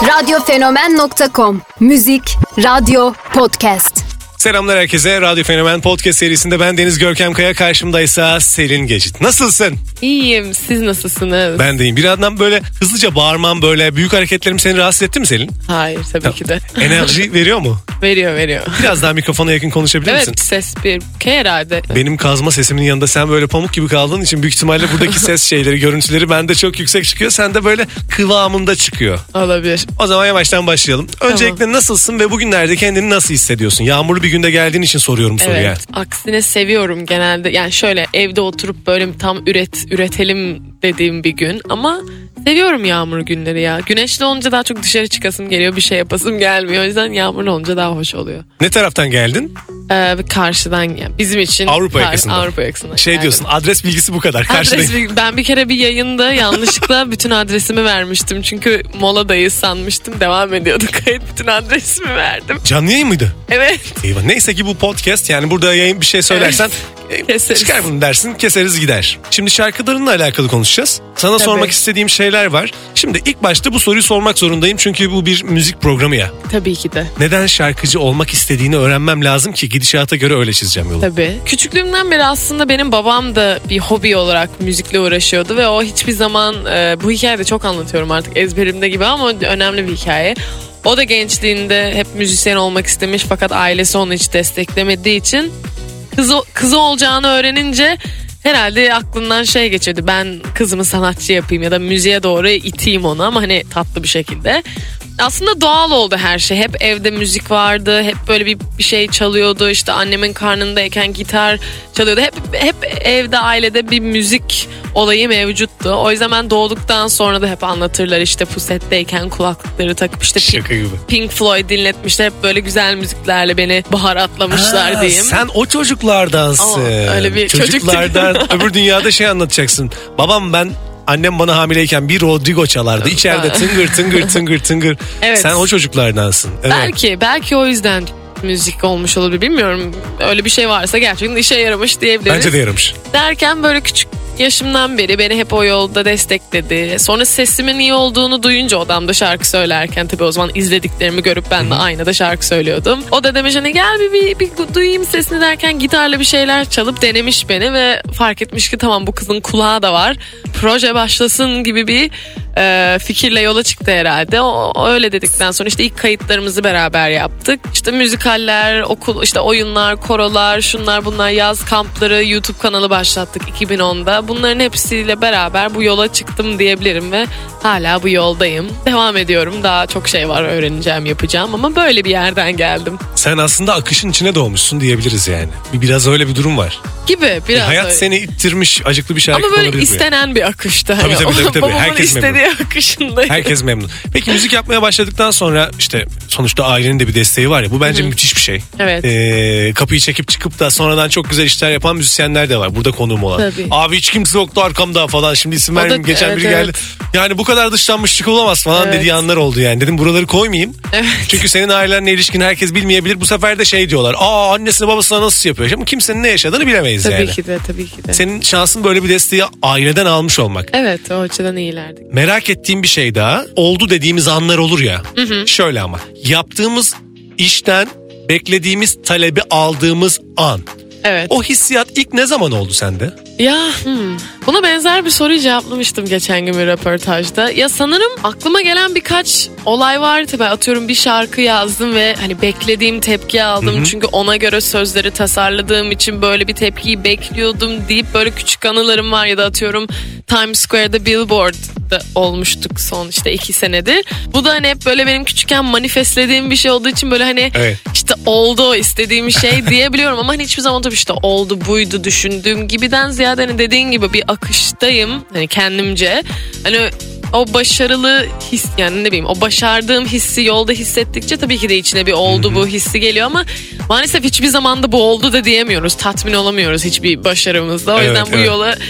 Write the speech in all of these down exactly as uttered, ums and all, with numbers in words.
radyo fenomen nokta com Müzik, radyo, podcast. Selamlar herkese. Radyo Fenomen Podcast serisinde ben Deniz Görkem Kaya, karşımdaysa Selin Gecit. Nasılsın? İyiyim. Siz nasılsınız? Ben de iyiyim. Bir yandan böyle hızlıca bağırmam, böyle büyük hareketlerim seni rahatsız etti mi Selin? Hayır tabii Tamam. ki de. Enerji veriyor mu? Veriyor veriyor. Biraz daha mikrofona yakın konuşabilir Evet, misin? ses bir ke herhalde. Benim kazma sesimin yanında sen böyle pamuk gibi kaldığın için büyük ihtimalle buradaki ses şeyleri, görüntüleri bende çok yüksek çıkıyor. Sende böyle kıvamında çıkıyor. Olabilir. O zaman yavaştan başlayalım. Öncelikle Tamam. nasılsın ve bugünlerde kendini nasıl hissediyorsun? Yağmurlu bir günde geldiğin için soruyorum soruyu. Evet. Yani. Aksine seviyorum genelde. Yani şöyle evde oturup böyle tam üret üretelim dediğim bir gün ama seviyorum yağmur günleri ya. Güneşli olunca daha çok dışarı çıkasım geliyor, bir şey yapasım gelmiyor. O yüzden yağmurlu olunca daha hoş oluyor. Ne taraftan geldin? Ee, karşıdan yani bizim için Avrupa kar- yakasından. Avrupa yakasından. Şey geldim. diyorsun, adres bilgisi bu kadar. Karşıdayım. Adres, ben bir kere bir yayında yanlışlıkla bütün adresimi vermiştim. Çünkü moladayız sanmıştım. Devam ediyordu kayıt. Bütün adresimi verdim. Canlı yayın mıydı? Evet. Eyvah. Neyse ki bu podcast, yani burada yayın bir şey söylersen e, Keseriz. çıkar bunu dersin, keseriz gider. Şimdi şarkılarınla alakalı konuşacağız. Sana Tabii. sormak istediğim şeyler var. Şimdi ilk başta bu soruyu sormak zorundayım çünkü bu bir müzik programı ya. Tabii ki de. Neden şarkıcı olmak istediğini öğrenmem lazım ki gidişata göre öyle çizeceğim yolu. Tabii. Küçüklüğümden beri aslında benim babam da bir hobi olarak müzikle uğraşıyordu ve o hiçbir zaman e, bu hikayeyi de çok anlatıyorum artık ezberimde gibi ama önemli bir hikaye. O da gençliğinde hep müzisyen olmak istemiş fakat ailesi onu hiç desteklemediği için kızı, kızı olacağını öğrenince herhalde aklından şey geçirdi. Ben kızımı sanatçı yapayım ya da müziğe doğru iteyim onu ama hani tatlı bir şekilde. Aslında doğal oldu her şey. Hep evde müzik vardı. Hep böyle bir, bir şey çalıyordu. İşte annemin karnındayken gitar çalıyordu. Hep hep evde, ailede bir müzik olayı mevcuttu. O yüzden ben doğduktan sonra da hep anlatırlar, işte pusetteyken kulaklıkları takıp işte Şaka gibi. Pink Floyd dinletmişler. Hep böyle güzel müziklerle beni baharatlamışlar Ha, diyeyim. sen o çocuklardansın. Ama öyle bir çocuk Çocuklardan öbür dünyada şey anlatacaksın. Babam ben Annem bana hamileyken bir Rodrigo çalardı. İçeride tıngır tıngır tıngır tıngır. Evet. Sen o çocuklardansın. Evet. Belki, belki o yüzden müzik olmuş olabilir, bilmiyorum. Öyle bir şey varsa gerçekten işe yaramış diyebiliriz. Bence de yaramış. Derken böyle küçük yaşımdan beri beni hep o yolda destekledi. Sonra sesimin iyi olduğunu duyunca odamda şarkı söylerken, tabii o zaman izlediklerimi görüp ben de aynada şarkı söylüyordum. O da demiş hani gel bir, bir, bir duyayım sesini derken gitarla bir şeyler çalıp denemiş beni ve fark etmiş ki tamam bu kızın kulağı da var. Proje başlasın gibi bir e, fikirle yola çıktı herhalde. O, o öyle dedikten sonra işte ilk kayıtlarımızı beraber yaptık. İşte müzikaller, okul, işte oyunlar, korolar, şunlar bunlar, yaz kampları, YouTube kanalı başlattık iki bin onda. Bunların hepsiyle beraber bu yola çıktım diyebilirim ve hala bu yoldayım. Devam ediyorum. Daha çok şey var öğreneceğim, yapacağım ama böyle bir yerden geldim. Sen aslında akışın içine doğmuşsun diyebiliriz yani. Bir Biraz öyle bir durum var. Gibi biraz. E, hayat öyle. seni ittirmiş, acıklı bir şarkı Ama böyle olabilir bu ya. istenen bir akıştı. Tabii, tabii, tabii, tabii. Babamın Herkes istediği akışındayım. Herkes memnun. Peki müzik yapmaya başladıktan sonra işte sonuçta ailenin de bir desteği var ya. Bu bence Hı-hı. müthiş bir şey. Evet. Ee, kapıyı çekip çıkıp da sonradan çok güzel işler yapan müzisyenler de var. Burada konuğum olan. Tabii. Abi hiç kimse yoktu arkamda falan. Şimdi isim O da- vermeyeyim. Geçen evet, biri evet. geldi. Yani bu kadar dışlanmışlık olamaz falan Evet. dediği anlar oldu yani. Dedim buraları koymayayım. Evet. Çünkü senin ailenle ilişkin herkes bilmeyebilir. Bu sefer de şey diyorlar. Aa annesine babasına nasıl yapıyor? Ama kimsenin ne yaşadığını bilemeyiz Tabii yani. ki de, tabii ki de. Senin şansın böyle bir desteği aileden almış olmak. Evet, o açıdan iyilerdik. Merak ettiğim bir şey daha. Oldu dediğimiz anlar olur ya. Hı hı. Şöyle ama. Yaptığımız işten beklediğimiz talebi aldığımız an. Evet. O hissiyat ilk ne zaman oldu sende? Ya hmm. Buna benzer bir soruyu cevaplamıştım geçen gün bir röportajda. Ya sanırım aklıma gelen birkaç olay vardı. Ben atıyorum bir şarkı yazdım ve hani beklediğim tepki aldım. Hı hı. Çünkü ona göre sözleri tasarladığım için böyle bir tepkiyi bekliyordum deyip böyle küçük anılarım var. Ya da atıyorum Times Square'da Billboard'da olmuştuk son işte iki senedir. Bu da hani hep böyle benim küçükken manifestlediğim bir şey olduğu için böyle hani Evet. işte oldu o istediğim şey diyebiliyorum. Ama hani hiçbir zaman tabii işte oldu buydu düşündüğüm gibiden ziyade hani dediğin gibi bir akıştayım hani kendimce. Hani o başarılı his, yani ne bileyim o başardığım hissi yolda hissettikçe tabii ki de içine bir oldu Hı-hı. bu hissi geliyor ama maalesef hiçbir zaman da bu oldu da diyemiyoruz. Tatmin olamıyoruz hiçbir başarımızda. O Evet, yüzden bu evet. yola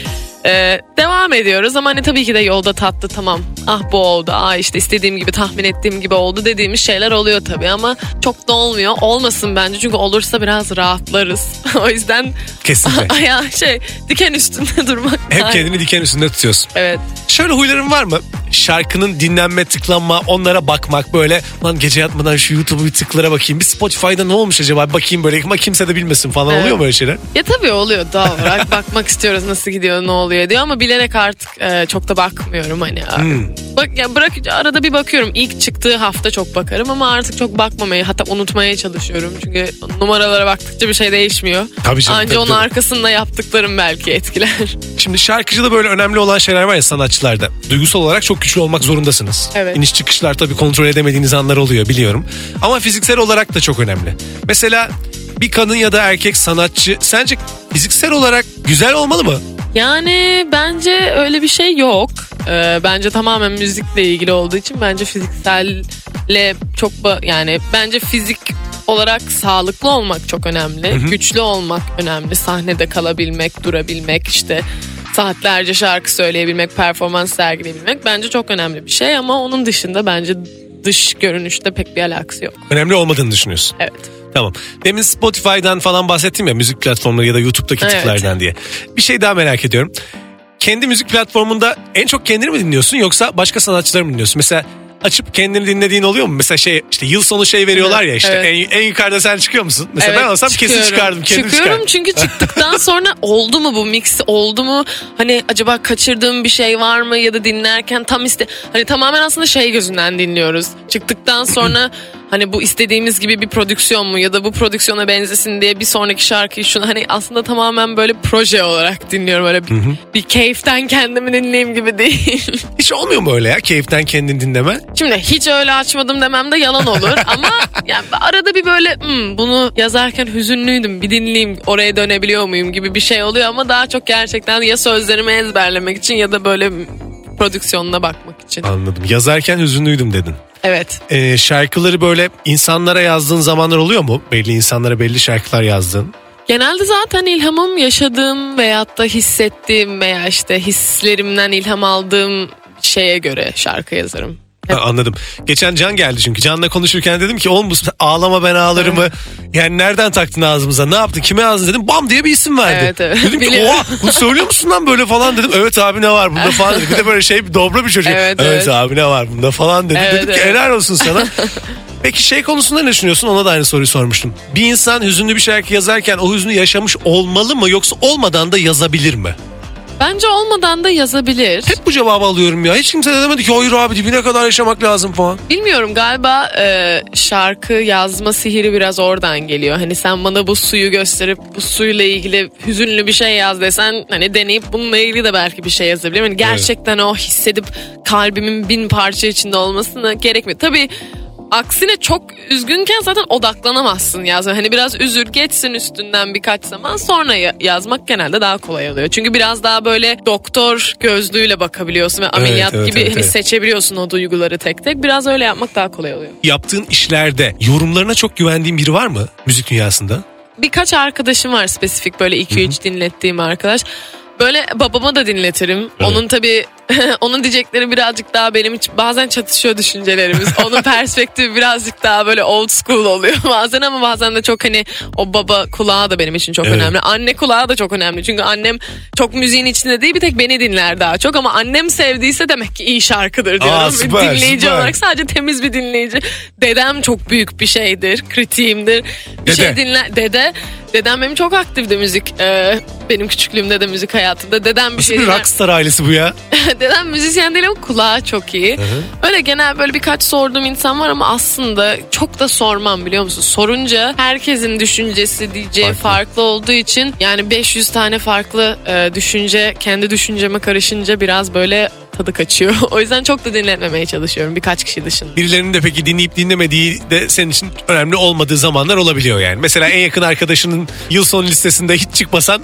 Ee, devam ediyoruz ama hani tabii ki de yolda tatlı tamam ah bu oldu ah işte istediğim gibi tahmin ettiğim gibi oldu dediğimiz şeyler oluyor tabii ama çok da olmuyor. Olmasın bence çünkü olursa biraz rahatlarız. O yüzden Kesinlikle. ayağı şey diken üstünde durmak. Hep daha iyi. kendini diken üstünde tutuyorsun. Evet. Şöyle huyların var mı? Şarkının dinlenme, tıklanma, onlara bakmak böyle. Lan gece yatmadan şu YouTube'u bir tıklara bakayım. Bir Spotify'da ne olmuş acaba? Bakayım böyle ama kimse de bilmesin falan Evet. oluyor mu öyle şeyler? Ya tabii oluyor doğal olarak bakmak istiyoruz nasıl gidiyor ne oluyor diyor ama bilerek artık e, çok da bakmıyorum hani. Hmm. Bak ya bırak arada bir bakıyorum ilk çıktığı hafta çok bakarım ama artık çok bakmamayı hatta unutmaya çalışıyorum çünkü numaralara baktıkça bir şey değişmiyor. Tabii canım, Anca tabii, onun tabii. arkasında yaptıklarım belki etkiler. Şimdi şarkıcıda böyle önemli olan şeyler var ya sanatçılarda. Duygusal olarak çok güçlü olmak zorundasınız. Evet. İniş çıkışlar tabii kontrol edemediğiniz anlar oluyor biliyorum. Ama fiziksel olarak da çok önemli. Mesela bir kadın ya da erkek sanatçı sence fiziksel olarak güzel olmalı mı? Yani bence öyle bir şey yok. Ee, bence tamamen müzikle ilgili olduğu için bence fizikselle çok ba- yani bence fizik olarak sağlıklı olmak çok önemli. Hı hı. Güçlü olmak önemli. Sahnede kalabilmek, durabilmek işte saatlerce şarkı söyleyebilmek, performans sergileyebilmek bence çok önemli bir şey ama onun dışında bence dış görünüşte pek bir alakası yok. Önemli olmadığını düşünüyorsun. Evet. Tamam. Demin Spotify'dan falan bahsettim ya müzik platformları ya da YouTube'daki Evet. tıklardan diye. Bir şey daha merak ediyorum. Kendi müzik platformunda en çok kendini mi dinliyorsun yoksa başka sanatçıları mı dinliyorsun? Mesela açıp kendini dinlediğin oluyor mu? Mesela şey işte yıl sonu şey veriyorlar ya işte Evet. en, en yukarıda sen çıkıyor musun? Mesela Evet, ben olsam kesin çıkıyorum. çıkardım. Kendim Çıkıyorum çıkardım. çünkü çıktıktan sonra oldu mu bu mix oldu mu hani acaba kaçırdığım bir şey var mı ya da dinlerken tam iste hani tamamen aslında şey gözünden dinliyoruz. Çıktıktan sonra hani bu istediğimiz gibi bir prodüksiyon mu ya da bu prodüksiyona benzesin diye bir sonraki şarkıyı şunu hani aslında tamamen böyle proje olarak dinliyorum öyle bir, bir keyiften kendimi dinleyeyim gibi değil. Hiç olmuyor mu öyle ya keyiften kendini dinleme? Şimdi hiç öyle açmadım demem de yalan olur ama yani arada bir böyle "Hmm, bunu yazarken hüzünlüydüm bir dinleyeyim oraya dönebiliyor muyum gibi bir şey oluyor ama daha çok gerçekten ya sözlerimi ezberlemek için ya da böyle prodüksiyonuna bakmak için. Anladım. Yazarken hüzünlüydüm dedin. Evet. Ee, şarkıları böyle insanlara yazdığın zamanlar oluyor mu? Belli insanlara belli şarkılar yazdığın. Genelde zaten ilhamım yaşadığım veyahut da hissettiğim veya işte hislerimden ilham aldığım şeye göre şarkı yazarım. Ha, anladım. Geçen Can geldi çünkü. Can'la konuşurken dedim ki oğlum bu ağlama ben ağlarımı yani nereden taktın ağzımıza ne yaptın kime yazdın dedim. Bam diye bir isim verdi. Evet, evet. Dedim ki Biliyorum. oha bunu söylüyor musun lan böyle falan dedim. Evet abi ne var bunda falan dedi. Bir de böyle şey dobra bir çocuk. Evet, evet, evet. abi ne var bunda falan dedi. Evet, dedim ki evet. helal olsun sana. Peki şey konusunda ne düşünüyorsun? Ona da aynı soruyu sormuştum. Bir insan hüzünlü bir şarkı yazarken o hüznü yaşamış olmalı mı yoksa olmadan da yazabilir mi? Bence olmadan da yazabilir. Hep bu cevabı alıyorum ya. Hiç kimse de demedi ki hayır abi dibine kadar yaşamak lazım falan. Bilmiyorum galiba e, şarkı yazma sihiri biraz oradan geliyor. Hani sen bana bu suyu gösterip bu suyla ilgili hüzünlü bir şey yaz desen hani deneyip bununla ilgili de belki bir şey yazabilirim. Hani gerçekten o hissedip kalbimin bin parça içinde olmasına gerekmiyor. Tabii aksine çok üzgünken zaten odaklanamazsın yazmaya. Hani biraz üzül geçsin üstünden birkaç zaman sonra ya- yazmak genelde daha kolay oluyor. Çünkü biraz daha böyle doktor gözlüğüyle bakabiliyorsun ve ameliyat evet, gibi evet, hani evet. seçebiliyorsun o duyguları tek tek. Biraz öyle yapmak daha kolay oluyor. Yaptığın işlerde yorumlarına çok güvendiğin biri var mı müzik dünyasında? Birkaç arkadaşım var spesifik böyle iki üç dinlettiğim arkadaş. Böyle babama da dinletirim. Onun tabii onun diyecekleri birazcık daha benim için bazen çatışıyor düşüncelerimiz. Onun perspektifi birazcık daha böyle old school oluyor bazen ama bazen de çok hani o baba kulağı da benim için çok Evet. önemli. Anne kulağı da çok önemli. Çünkü annem çok müziğin içinde değil bir tek beni dinler daha çok ama annem sevdiyse demek ki iyi şarkıdır diyorum. Aa, Bir süper, dinleyici süper. olarak sadece temiz bir dinleyici. Dedem çok büyük bir şeydir. Kritiğimdir. Bir Dede. şey dinler. Dede. Dedem benim çok aktifti müzik. Ee, benim küçüklüğümde de müzik hayatımda. Dedem bir Nasıl şey bir dinler. rockstar ailesi bu ya? Dedem müzisyen değil ama kulağı çok iyi. Öyle genel böyle birkaç sorduğum insan var ama aslında çok da sormam biliyor musun? Sorunca herkesin düşüncesi diyeceği Farklı. farklı, olduğu için yani beş yüz tane farklı e, düşünce kendi düşünceme karışınca biraz böyle tadı kaçıyor. O yüzden çok da dinletmemeye çalışıyorum birkaç kişi dışında. Birilerinin de peki dinleyip dinlemediği de senin için önemli olmadığı zamanlar olabiliyor yani. Mesela en yakın arkadaşının yıl sonu listesinde hiç çıkmasan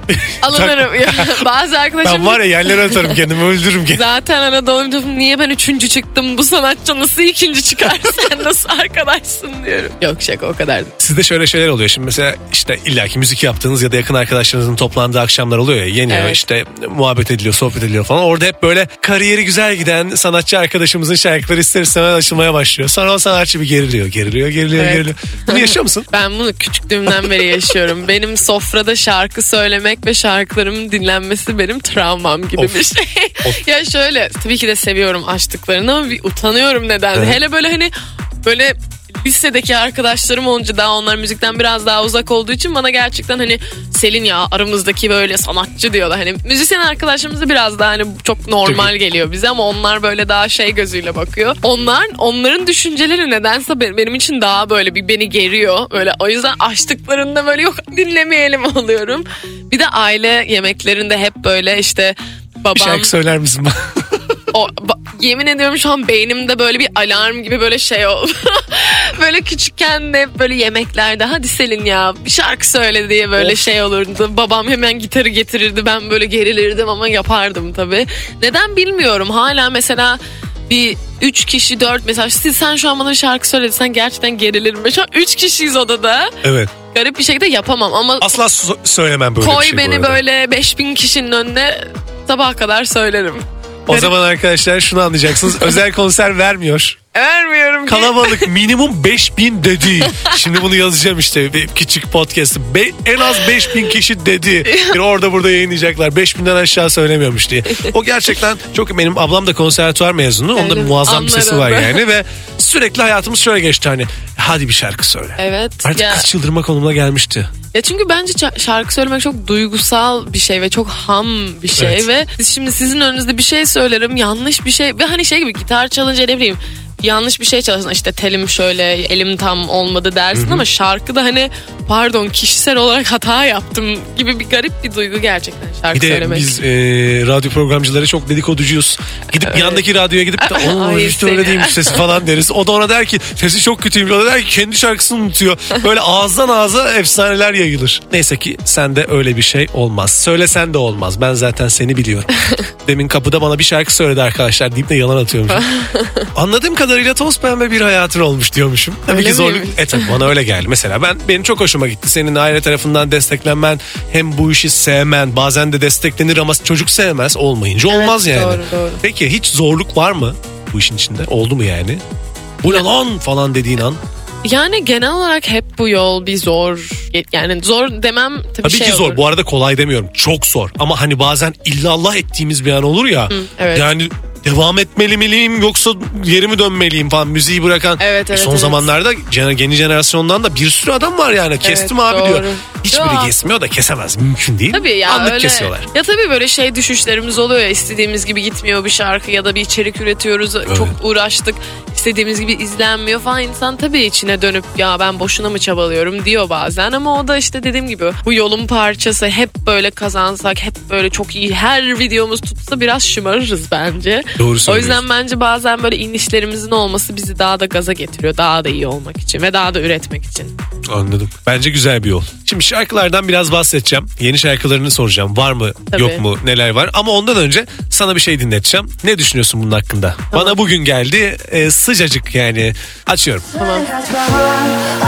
Alınırım. Ya, bazı arkadaşım Ben var ya yerlere atarım kendimi, öldürürüm kendimi. zaten arada olunca niye ben üçüncü çıktım, bu sanatçı nasıl ikinci çıkar, sen nasıl arkadaşsın diyorum. Yok şaka, o kadar değil. Sizde şöyle şeyler oluyor. Şimdi mesela işte illaki müzik yaptığınız ya da yakın arkadaşlarınızın toplandığı akşamlar oluyor ya. Yeniyor Evet. işte, muhabbet ediliyor, sohbet ediliyor falan. Orada hep böyle kariyeri güzel giden sanatçı arkadaşımızın şarkıları ister istemez açılmaya başlıyor. Sonra o sanatçı bir geriliyor, geriliyor, geriliyor, Evet. geriliyor. Bunu yaşıyor musun? Ben bunu küçüklüğümden beri yaşıyorum. Benim sofrada şarkı söylemek ve şarkılarımın dinlenmesi benim travmam gibi Of. bir şey. Ya şöyle, tabii ki de seviyorum açtıklarını ama bir utanıyorum neden. Evet. Hele böyle hani böyle lisedeki arkadaşlarım olunca, daha onlar müzikten biraz daha uzak olduğu için bana gerçekten hani Selin ya aramızdaki böyle sanatçı diyorlar. Hani müzisyen arkadaşlarımız da biraz daha hani çok normal Tabii. geliyor bize ama onlar böyle daha şey gözüyle bakıyor. Onlar, onların düşünceleri nedense be- benim için daha böyle bir beni geriyor. Böyle o yüzden açtıklarında böyle yok dinlemeyelim oluyorum. Bir de aile yemeklerinde hep böyle işte Bir babam şarkı söyler misin bana? o, ba- yemin ediyorum şu an beynimde böyle bir alarm gibi böyle şey oldu. Böyle küçükken de hep böyle yemeklerde hadi Selin ya bir şarkı söyle diye böyle Of. şey olurdu. Babam hemen gitarı getirirdi, ben böyle gerilirdim ama yapardım tabii. Neden bilmiyorum, hala mesela bir üç kişi dört mesela siz, sen şu an bana bir şarkı söylesen gerçekten gerilirim. Şu an üç kişiyiz odada. Evet. Garip bir şekilde yapamam ama Asla so- söylemem böyle koy bir şey bu beni arada. böyle beş bin kişinin önüne sabaha kadar söylerim. O zaman arkadaşlar şunu anlayacaksınız. Özel konser vermiyor. Vermiyorum ki. Kalabalık minimum beş bin dedi. Şimdi bunu yazacağım işte bir küçük podcast. Be- en az beş bin kişi dedi. Bir orada burada yayınlayacaklar. beş binden aşağı söylemiyormuş diye. O gerçekten çok, benim ablam da konservatuvar mezunu. Onda Evet, muazzam bir sesi var anlarım. yani ve sürekli hayatımız şöyle geçti hani. Hadi bir şarkı söyle. Evet. Artık ya, kız çıldırma konumuna gelmişti. ya çünkü bence ça- şarkı söylemek çok duygusal bir şey ve çok ham bir şey Evet. ve siz şimdi sizin önünüzde bir şey söylerim, yanlış bir şey ve hani şey gibi gitar çalınca ne bileyim yanlış bir şey çalışsın, işte telim şöyle, elim tam olmadı dersin ama şarkıda hani pardon kişisel olarak hata yaptım gibi bir garip bir duygu gerçekten şarkı Bir de söylemek. biz e, radyo programcıları çok dedikoducuyuz. Gidip Evet. yandaki radyoya gidip de "Aa, Ay, işte öyle seni." değilmiş sesi falan deriz. O da ona der ki sesi çok kötüymüş. O da der ki kendi şarkısını unutuyor. Böyle ağızdan ağza efsaneler yayılır. Neyse ki sende öyle bir şey olmaz. Söylesen de olmaz. Ben zaten seni biliyorum. Demin kapıda bana bir şarkı söyledi arkadaşlar deyip de yalan atıyormuşum. Anladığım kadarıyla toz pembe bir hayatın olmuş diyormuşum. Tabii Öyle ki zorluk. miymiş? E tabii bana öyle geldi. Mesela ben, benim çok hoşuma gitti. Senin aile tarafından desteklenmen, hem bu işi sevmen, bazen de desteklenir ama çocuk sevmez, olmayınca Evet, olmaz yani. doğru, doğru. Peki hiç zorluk var mı bu işin içinde? Oldu mu yani? Bu ne lan falan dediğin an? Yani genel olarak hep bu yol bir zor, yani zor demem tabii, Tabii şey ki zor. olur. Bu arada kolay demiyorum. Çok zor. Ama hani bazen illallah ettiğimiz bir an olur ya. evet. Yani devam etmeli miyim yoksa geri mi dönmeliyim falan, müziği bırakan. Evet, evet, E son evet. zamanlarda gene- yeni jenerasyondan da bir sürü adam var yani. Kestim abi doğru. diyor. Hiçbiri Ya. kesmiyor da kesemez. Mümkün değil. Tabii ya Anlık öyle. kesiyorlar. Ya tabii böyle şey düşüşlerimiz oluyor ya, istediğimiz gibi gitmiyor bir şarkı ya da bir içerik üretiyoruz. Çok uğraştık. İstediğimiz gibi izlenmiyor falan, insan tabii içine dönüp ya ben boşuna mı çabalıyorum diyor bazen ama o da işte dediğim gibi bu yolun parçası. Hep böyle kazansak, hep böyle çok iyi her videomuz tutsa biraz şımarırız bence. Doğru O söylüyorsun. yüzden bence bazen böyle inişlerimizin olması bizi daha da gaza getiriyor. Daha da iyi olmak için ve daha da üretmek için. Anladım. Bence güzel bir yol. Şimdi şarkılardan biraz bahsedeceğim. Yeni şarkılarını soracağım. Var mı, Tabii. yok mu, neler var? Ama ondan önce sana bir şey dinleteceğim. Ne düşünüyorsun bunun hakkında? Bana bugün geldi. E, sıcacık yani. Açıyorum. Tamam. Kaç bahar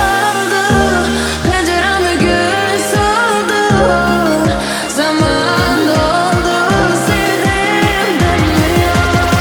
oldu, pencereme gün soldu, zaman doldu, sevdim dönmüyor.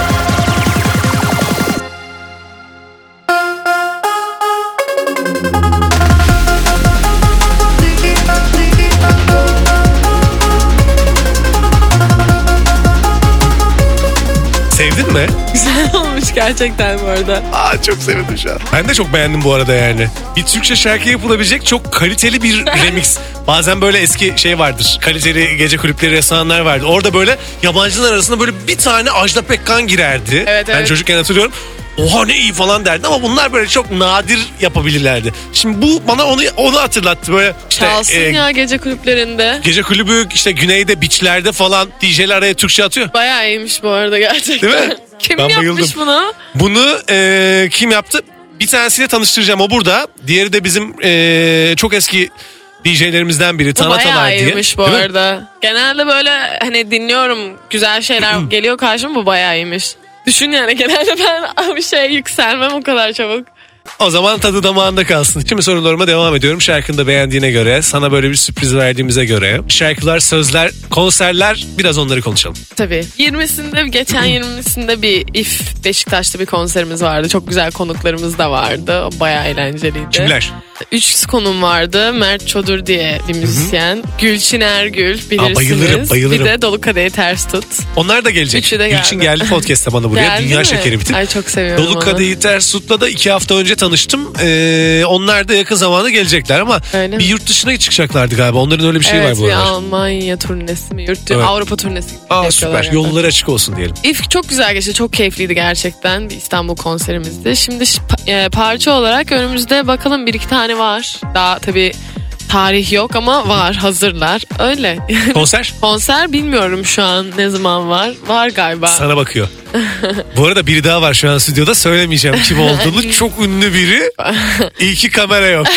Sevdin mi? Güzel olmuş gerçekten bu arada. Aa, çok sevindim şu an. Ben de çok beğendim bu arada yani. Bir Türkçe şarkı yapılabilecek çok kaliteli bir remix. Bazen böyle eski şey vardır. Kaliteli gece kulüpleri yasanlar vardı. Orada böyle yabancılar arasında böyle bir tane Ajda Pekkan girerdi. Evet, ben evet. çocukken hatırlıyorum. Oha ne iyi falan derdi ama bunlar böyle çok nadir yapabilirlerdi. Şimdi bu bana onu onu hatırlattı böyle işte Çalsın e, ya gece kulüplerinde. gece kulübü işte güneyde beachlerde falan D J'ler araya Türkçe atıyor. Bayağı iyiymiş bu arada gerçekten. Değil mi? Kim Ben yapmış bayıldım. bunu? Bunu e, kim yaptı? Bir tanesiyle tanıştıracağım, o burada. Diğeri de bizim e, çok eski D J'lerimizden biri Bu Tanatalar bayağı diye. iyiymiş bu Değil mi? arada. Genelde böyle hani dinliyorum, güzel şeyler geliyor karşıma, bu bayağı iyiymiş. Düşün yani, genelde ben bir şeye yükselmem o kadar çabuk. O zaman tadı damağında kalsın. Şimdi sorularıma devam ediyorum. Şarkını da beğendiğine göre, sana böyle bir sürpriz verdiğimize göre. Şarkılar, sözler, konserler, biraz onları konuşalım. Tabii. yirmisinde geçen yirmisinde bir İF Beşiktaş'ta bir konserimiz vardı. Çok güzel konuklarımız da vardı. O bayağı eğlenceliydi. Kimler? Üç konum vardı. Mert Çodur diye bir müzisyen. Gülçin Ergül bilirsiniz. Aa, bayılırım, bayılırım. Bir de Dolu Kadehi Ters Tut. Onlar da gelecek. Üçü de geldi. Gülçin geldi podcast'ta bana buraya. Geldi Dünya mi? şekeri bitir. Ay çok seviyorum Dolu onu. Kadehi Ters Tut'la da iki hafta önce tanıştım. Ee, onlar da yakın zamanda gelecekler ama Öyle bir mi? yurt dışına çıkacaklardı galiba. Onların öyle bir şey Evet, var bu bir aralar. Almanya turnesi mi? Yurt Evet. Avrupa turnesi. Aa yapıyorlar süper. yani. Yolları açık olsun diyelim. İlk çok güzel geçti. Çok keyifliydi gerçekten. Bir İstanbul konserimizdi. Şimdi ş- pa- e, parça olarak önümüzde bakalım bir iki tane var. Daha tabii tarih yok ama var, hazırlar. Öyle. Konser Konser bilmiyorum şu an ne zaman var. Var galiba. sana bakıyor. Bu arada biri daha var şu an stüdyoda. Söylemeyeceğim kim olduğunu. Çok ünlü biri. İyi ki kamera yok.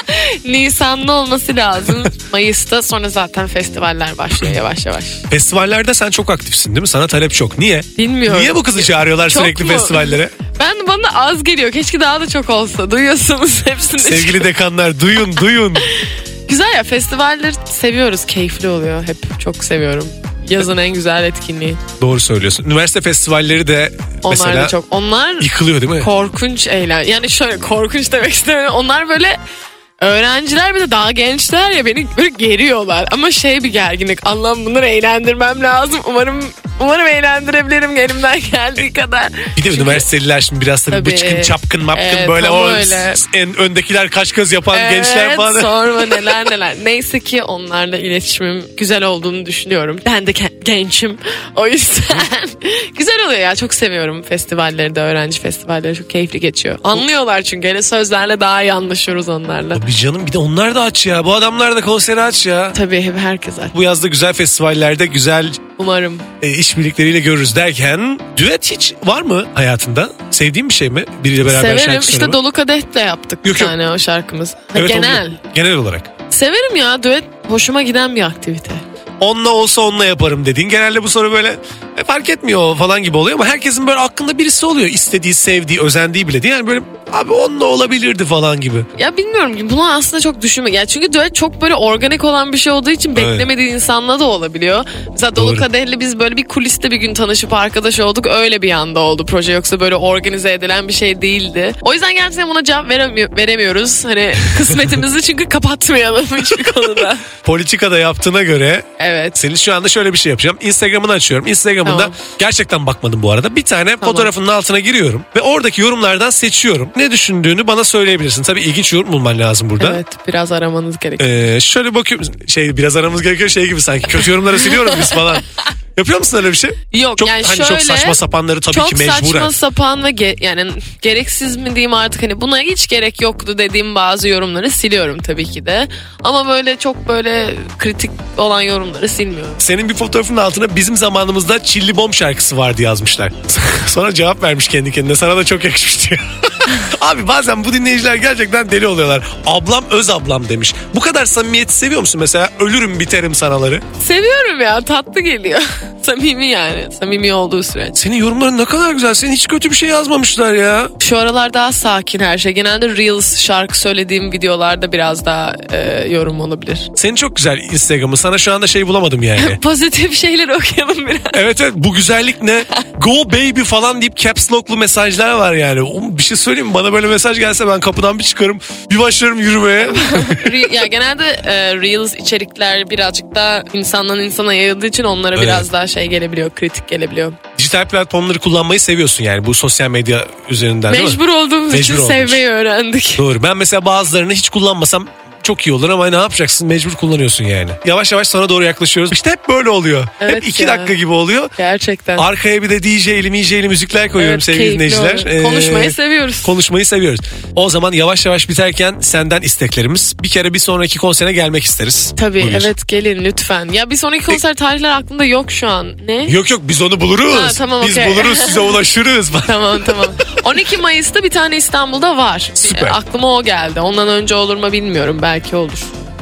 Nisan'da olması lazım. Mayıs'ta, sonra zaten festivaller başlıyor yavaş yavaş. Festivallerde sen çok aktifsin değil mi? Sana talep çok. Niye? Bilmiyorum. Niye bu kızı çağırıyorlar Çok sürekli mu? festivallere? Ben bana az geliyor. Keşke daha da çok olsa. Duyuyorsunuz hepsini. Sevgili dekanlar duyun duyun. Güzel ya, festivaller seviyoruz. Keyifli oluyor. Hep çok seviyorum. Yazın en güzel etkinliği. Doğru söylüyorsun. Üniversite festivalleri de Onlar mesela da çok. Onlar yıkılıyor değil mi? korkunç eğlen. Yani şöyle, korkunç demek istemiyorum. Onlar böyle öğrenciler, bir de daha gençler ya, beni böyle geriyorlar. Ama şey bir gerginlik. Allah'ım, bunları eğlendirmem lazım. Umarım umarım eğlendirebilirim elimden geldiği kadar. Bir de üniversiteliler şimdi biraz tabii, Tabii. bıçkın çapkın mapkın Evet, böyle tam o öyle. en öndekiler kaş göz yapan gençler Evet, falan. sorma neler neler. Neyse ki onlarla iletişimim güzel olduğunu düşünüyorum. Ben de ke- gençim. O yüzden güzel oluyor ya. Çok seviyorum festivalleri de, öğrenci festivalleri. Çok keyifli geçiyor. Anlıyorlar çünkü. Hele sözlerle daha iyi anlaşıyoruz onlarla. Bir canım, bir de onlar da aç ya. Bu adamlar da konseri aç ya. Tabii hep herkes aç. Bu yazda güzel festivallerde güzel Umarım. e, işbirlikleriyle görürüz derken, düet hiç var mı hayatında? Sevdiğin bir şey mi? Biriyle beraber Severim. şarkı İşte söylemek? Dolu Kadeh'le yaptık Yok, bir yok. tane o şarkımız. Ha, Evet, genel. onu- genel olarak. Severim ya, düet hoşuma giden bir aktivite. Onunla olsa onunla yaparım dediğin. Genelde bu soru böyle e, fark etmiyor falan gibi oluyor ama herkesin böyle aklında birisi oluyor. İstediği, sevdiği, özendiği bile değil. Yani böyle abi onunla olabilirdi falan gibi. Ya bilmiyorum ki, bunu aslında çok düşünme. Ya çünkü düet çok böyle organik olan bir şey olduğu için Evet. beklemediği insanla da olabiliyor. Mesela Dolu Doğru. Kadeh'le biz böyle bir kuliste bir gün tanışıp arkadaş olduk. Öyle bir anda oldu proje, yoksa böyle organize edilen bir şey değildi. O yüzden gerçekten buna cevap veremi- veremiyoruz. Hani kısmetimizi çünkü kapatmayalım hiçbir konuda. Politikada yaptığına göre Evet. senin şu anda şöyle bir şey yapacağım. Instagram'ını açıyorum. Instagram'ında Tamam. gerçekten bakmadım bu arada. Bir tane fotoğrafının altına giriyorum ve oradaki yorumlardan seçiyorum. Ne düşündüğünü bana söyleyebilirsin. Tabii ilginç yorum bulman lazım burada. Evet, biraz aramanız gerekiyor. Ee, şöyle bakıyorum. Şey, biraz aramız gerekiyor şey gibi sanki. Kötü yorumları siliyoruz biz falan. Yapıyor musun öyle bir şey? Yok Çok, yani hani şöyle, çok saçma sapanları tabii çok ki mecburen. saçma sapan ve ge- yani gereksiz mi diyeyim artık, hani buna hiç gerek yoktu dediğim bazı yorumları siliyorum tabii ki de. Ama böyle çok böyle kritik olan yorumları silmiyorum. Senin bir fotoğrafının altına bizim zamanımızda Çilli Bom şarkısı vardı yazmışlar. Sonra cevap vermiş kendi kendine. Sana da çok yakışmış diyor. Abi bazen bu dinleyiciler gerçekten deli oluyorlar. Ablam öz ablam demiş. Bu kadar samimiyeti seviyor musun mesela? Ölürüm biterim sanaları. Seviyorum ya, tatlı geliyor. Samimi yani, samimi olduğu sürece. Senin yorumların ne kadar güzel. Senin hiç kötü bir şey yazmamışlar ya. Şu aralar daha sakin her şey. Genelde Reels şarkı söylediğim videolarda biraz daha e, yorum olabilir. Senin çok güzel Instagram'ı. Sana şu anda şey bulamadım yani. Pozitif şeyler okuyalım biraz. Evet evet, bu güzellik ne? Go baby falan deyip caps lock'lu mesajlar var yani. Oğlum, bir şey söyleyeyim mi? Bana böyle mesaj gelse ben kapıdan bir çıkarım. Bir başlarım yürümeye. Re- ya genelde e, Reels içerikler birazcık da insandan insana yayıldığı için onlara Evet. biraz daha şey gelebiliyor, kritik gelebiliyor. Dijital platformları kullanmayı seviyorsun yani bu sosyal medya üzerinden değil mi? Mecbur olduğumuz Mecbur için olduğumuz sevmeyi öğrendik. Doğru. Ben mesela bazılarını hiç kullanmasam çok iyi olur ama ne yapacaksın? Mecbur kullanıyorsun yani. Yavaş yavaş sana doğru yaklaşıyoruz. İşte hep böyle oluyor. Evet hep iki ya. dakika gibi oluyor. Gerçekten. Arkaya bir de D J'li, M J'li müzikler koyuyorum Evet, sevgili keyifli dinleyiciler. oluyor. Ee, Konuşmayı seviyoruz. Konuşmayı seviyoruz. O zaman yavaş yavaş biterken senden isteklerimiz. Bir kere bir sonraki konserine gelmek isteriz. Tabii Buyur. evet, gelin lütfen. Ya bir sonraki konser tarihleri aklımda yok şu an. Ne? Yok yok, biz onu buluruz. Ha, tamam, biz okey. buluruz, size ulaşırız. Tamam tamam. on iki Mayıs'ta bir tane İstanbul'da var. Süper. Bir- Aklıma o geldi. Ondan önce olur mu bilmiyorum. Belki olur.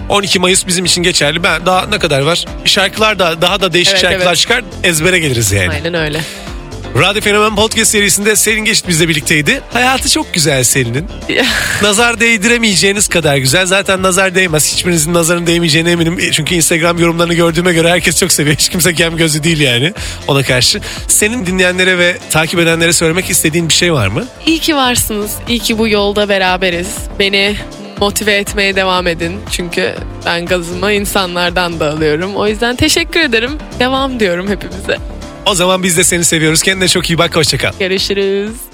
on iki Mayıs bizim için geçerli. Ben daha ne kadar var? Şarkılar da daha da değişik Evet, şarkılar evet. çıkar. Ezbere geliriz yani. Aynen öyle. Radyo Fenomen Podcast serisinde Selin Geçit bizle birlikteydi. Hayatı çok güzel Selin'in. Nazar değdiremeyeceğiniz kadar güzel. Zaten nazar değmez. Hiçbirinizin nazarın değmeyeceğine eminim. Çünkü Instagram yorumlarını gördüğüme göre herkes çok seviyor. Hiç kimse kem gözü değil yani ona karşı. Senin dinleyenlere ve takip edenlere söylemek istediğin bir şey var mı? İyi ki varsınız. İyi ki bu yolda beraberiz. Beni motive etmeye devam edin. Çünkü ben gazımı insanlardan da alıyorum. O yüzden teşekkür ederim. Devam diyorum hepimize. O zaman biz de seni seviyoruz. Kendine çok iyi bak. Hoşça kal. Görüşürüz.